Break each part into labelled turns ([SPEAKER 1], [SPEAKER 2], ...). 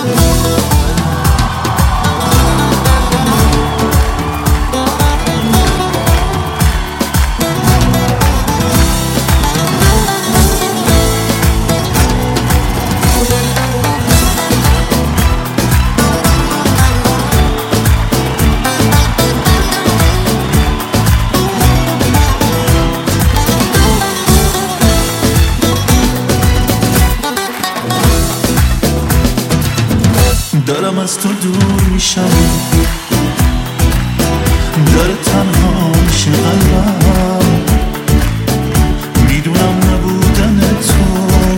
[SPEAKER 1] دارم از تو دور میشم، داره تنها میشه قلبم، میدونم نبودن تو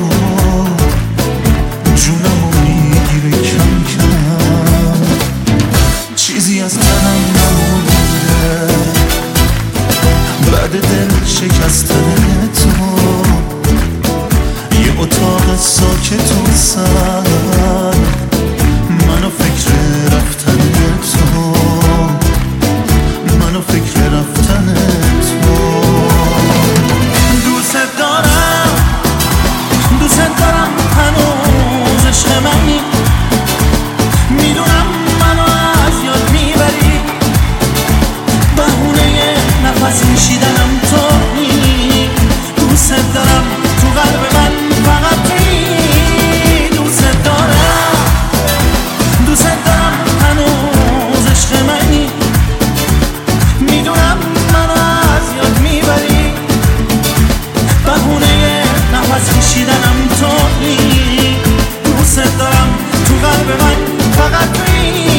[SPEAKER 1] جونمو میگیره کم کم، چیزی از تنم نمونده بعد دل شکستن تو، یه اتاق ساکت و سر منو فکر رفتن تو، منو فکر رفتن تو. دوست دارم هنوز عشق منی، میدونم منو از یاد میبری، بهونه نفس کشیدنم تویی. دوست دارم تو قلب من فقط تویی. دوست دارم هنوز عشق منی، میدونم منو از یاد میبری، بهونه نفس کشیدنم تویی. دوست دارم تو قلب من فقط تویی.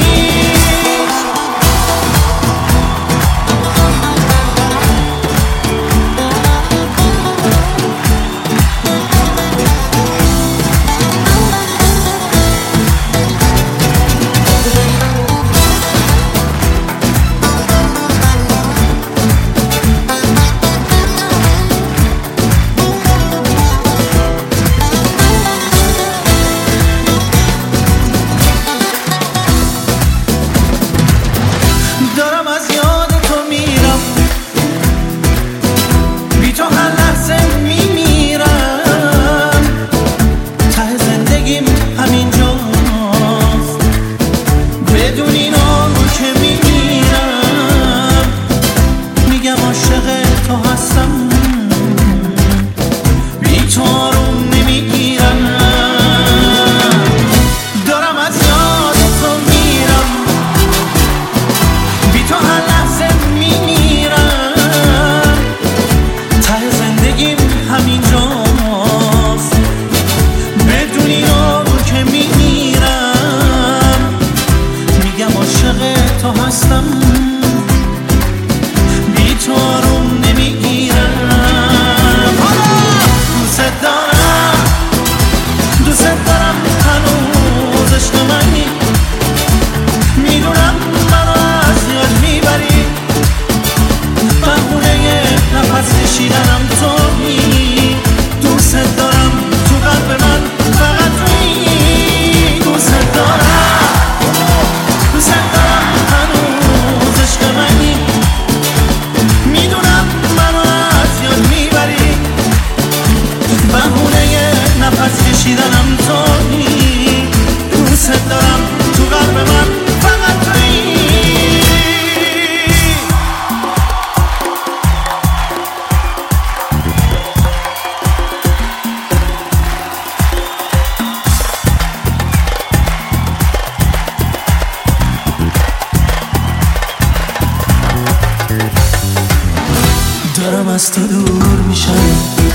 [SPEAKER 1] دارم از تو دور میشم،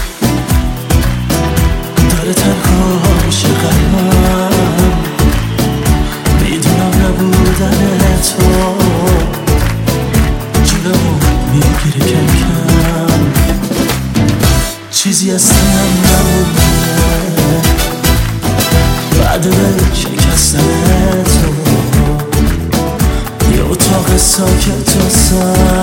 [SPEAKER 1] داره تنها میشه قلبم، میدونم نبودن تو جونمو میگیره کم کم، چیزی از تنم نمونده بعد دل شکستن تو، یه اتاق ساکت و سر